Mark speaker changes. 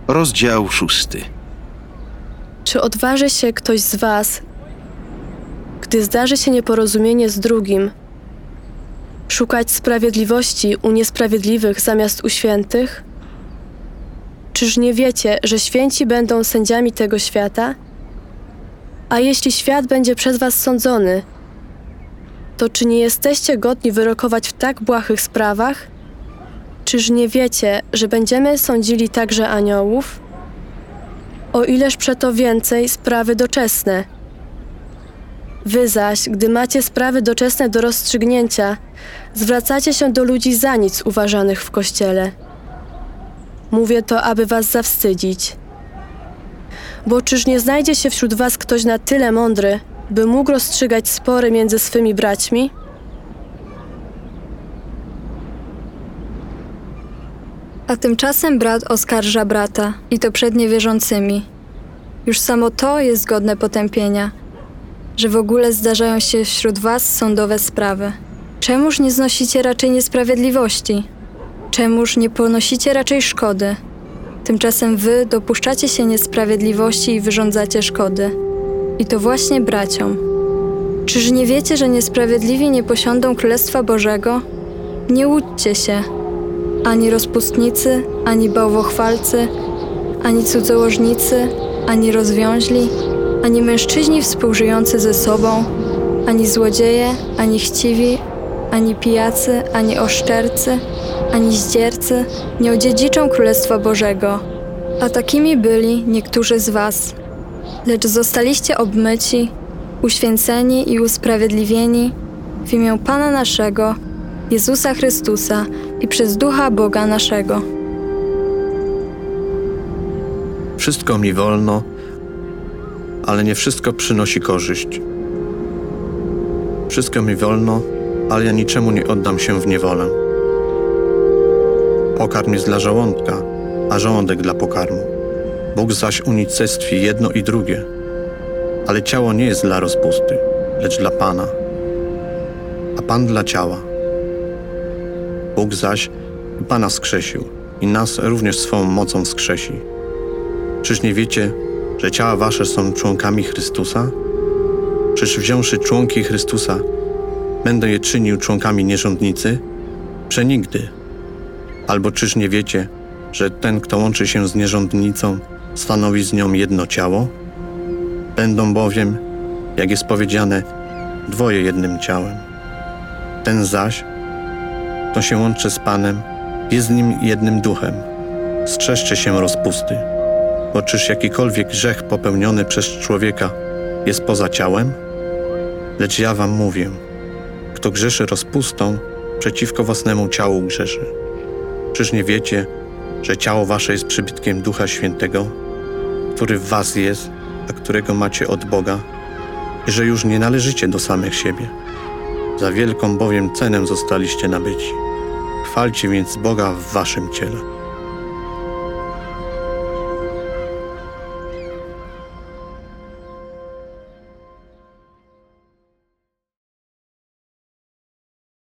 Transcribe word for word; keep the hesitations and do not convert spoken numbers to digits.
Speaker 1: Rozdział szósty.
Speaker 2: Czy odważy się ktoś z was, gdy zdarzy się nieporozumienie z drugim, szukać sprawiedliwości u niesprawiedliwych zamiast u świętych? Czyż nie wiecie, że święci będą sędziami tego świata? A jeśli świat będzie przez was sądzony, to czy nie jesteście godni wyrokować w tak błahych sprawach? Czyż nie wiecie, że będziemy sądzili także aniołów? O ileż przeto więcej sprawy doczesne. Wy zaś, gdy macie sprawy doczesne do rozstrzygnięcia, zwracacie się do ludzi za nic uważanych w Kościele. Mówię to, aby was zawstydzić. Bo czyż nie znajdzie się wśród was ktoś na tyle mądry, by mógł rozstrzygać spory między swymi braćmi?
Speaker 3: A tymczasem brat oskarża brata, i to przed niewierzącymi. Już samo to jest godne potępienia, że w ogóle zdarzają się wśród was sądowe sprawy. Czemuż nie znosicie raczej niesprawiedliwości? Czemuż nie ponosicie raczej szkody? Tymczasem wy dopuszczacie się niesprawiedliwości i wyrządzacie szkody. I to właśnie braciom. Czyż nie wiecie, że niesprawiedliwi nie posiądą Królestwa Bożego? Nie łudźcie się. Ani rozpustnicy, ani bałwochwalcy, ani cudzołożnicy, ani rozwiąźli, ani mężczyźni współżyjący ze sobą, ani złodzieje, ani chciwi, ani pijacy, ani oszczercy, ani zdziercy nie odziedziczą Królestwa Bożego. A takimi byli niektórzy z was. Lecz zostaliście obmyci, uświęceni i usprawiedliwieni w imię Pana naszego, Jezusa Chrystusa i przez Ducha Boga naszego.
Speaker 4: Wszystko mi wolno, ale nie wszystko przynosi korzyść. Wszystko mi wolno, ale ja niczemu nie oddam się w niewolę. Pokarm jest dla żołądka, a żołądek dla pokarmu. Bóg zaś unicestwi jedno i drugie. Ale ciało nie jest dla rozpusty, lecz dla Pana, a Pan dla ciała. Bóg zaś Pana wskrzesił i nas również swą mocą wskrzesi. Czyż nie wiecie, że ciała wasze są członkami Chrystusa? Czyż wziąwszy członki Chrystusa, będę je czynił członkami nierządnicy? Przenigdy. Albo czyż nie wiecie, że ten, kto łączy się z nierządnicą, stanowi z nią jedno ciało? Będą bowiem, jak jest powiedziane, dwoje jednym ciałem. Ten zaś, kto się łączy z Panem, jest z nim jednym duchem. Strzeżcie się rozpusty, bo czyż jakikolwiek grzech popełniony przez człowieka jest poza ciałem? Lecz ja wam mówię, kto grzeszy rozpustą, przeciwko własnemu ciału grzeszy. Czyż nie wiecie, że ciało wasze jest przybytkiem Ducha Świętego, który w was jest, a którego macie od Boga, i że już nie należycie do samych siebie. Za wielką bowiem cenę zostaliście nabyci. Chwalcie więc Boga w waszym ciele.